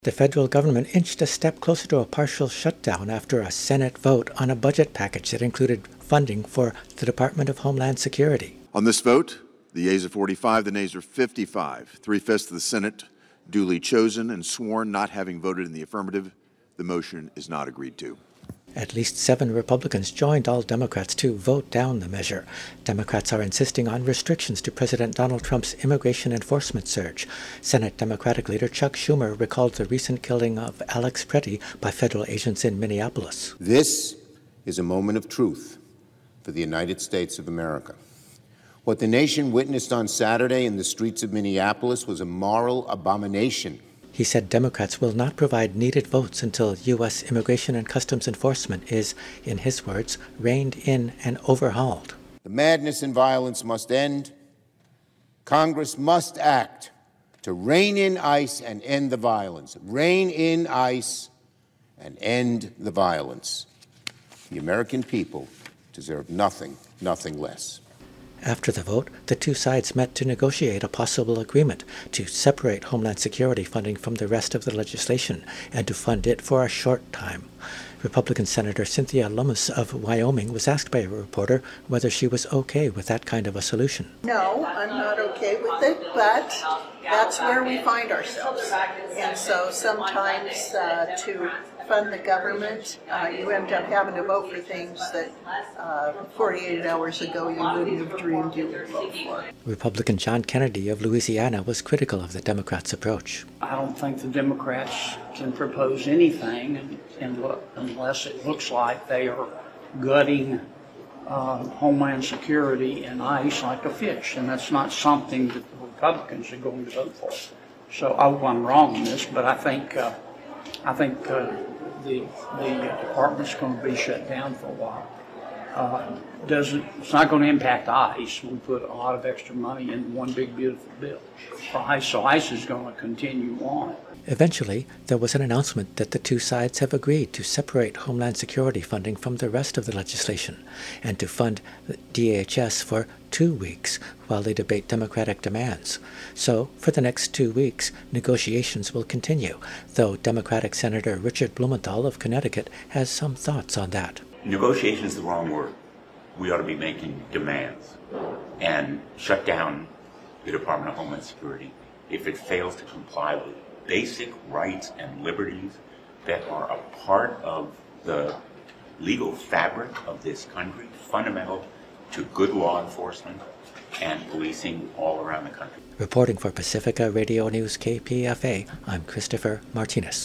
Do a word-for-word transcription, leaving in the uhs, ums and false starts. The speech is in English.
The federal government inched a step closer to a partial shutdown after a Senate vote on a budget package that included funding for the Department of Homeland Security. On this vote, the yeas are forty-five, the nays are fifty-five. Three-fifths of the Senate duly chosen and sworn not having voted in the affirmative. The motion is not agreed to. At least seven Republicans joined all Democrats to vote down the measure. Democrats are insisting on restrictions to President Donald Trump's immigration enforcement surge. Senate Democratic leader Chuck Schumer recalled the recent killing of Alex Pretty by federal agents in Minneapolis. This is a moment of truth for the United States of America. What the nation witnessed on Saturday in the streets of Minneapolis was a moral abomination. He said Democrats will not provide needed votes until U S Immigration and Customs Enforcement is, in his words, reined in and overhauled. The madness and violence must end. Congress must act to rein in ICE and end the violence. Rein in ICE and end the violence. The American people deserve nothing, nothing less. After the vote, the two sides met to negotiate a possible agreement to separate Homeland Security funding from the rest of the legislation and to fund it for a short time. Republican Senator Cynthia Lummis of Wyoming was asked by a reporter whether she was okay with that kind of a solution. No, I'm not okay with it, but that's where we find ourselves. And so sometimes uh, to fund the government, uh, you end up having to vote for things that uh, forty-eight hours ago you wouldn't have dreamed you would vote for. Republican John Kennedy of Louisiana was critical of the Democrats' approach. I don't think the Democrats can propose anything unless it looks like they are gutting uh, Homeland Security and ICE like a fish, and that's not something that the Republicans are going to vote for. So I hope I'm wrong on this, but I think uh, I think uh, the the department's going to be shut down for a while. Uh, doesn't it's not going to impact ICE. We put a lot of extra money in one big beautiful bill for ICE, so ICE is going to continue on. Eventually, there was an announcement that the two sides have agreed to separate Homeland Security funding from the rest of the legislation and to fund the D H S for two weeks while they debate Democratic demands. So, for the next two weeks, negotiations will continue, though Democratic Senator Richard Blumenthal of Connecticut has some thoughts on that. Negotiation is the wrong word. We ought to be making demands and shut down the Department of Homeland Security if it fails to comply with basic rights and liberties that are a part of the legal fabric of this country, fundamental to good law enforcement and policing all around the country. Reporting for Pacifica Radio News K P F A, I'm Christopher Martinez.